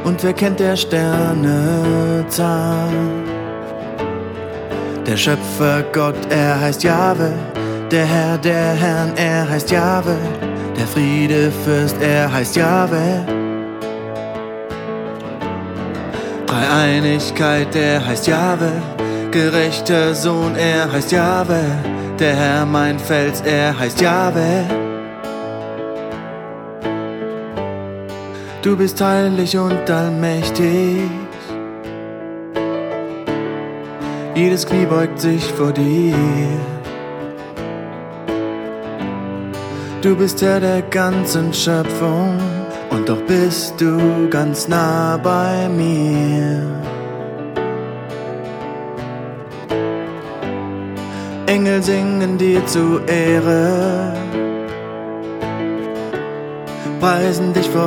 Und wer kennt der Sterne Zahl? Der Schöpfer Gott, er heißt Jahwe. Der Herr der Herrn, er heißt Jahwe. Der Friedefürst, er heißt Jahwe. Dreieinigkeit, er heißt Jahwe. Gerechter Sohn, er heißt Jahwe. Der Herr mein Fels, er heißt Jahwe. Du bist heilig und allmächtig. Jedes Knie beugt sich vor dir. Du bist Herr der ganzen Schöpfung und doch bist du ganz nah bei mir. Engel singen dir zu Ehre, preisen dich vor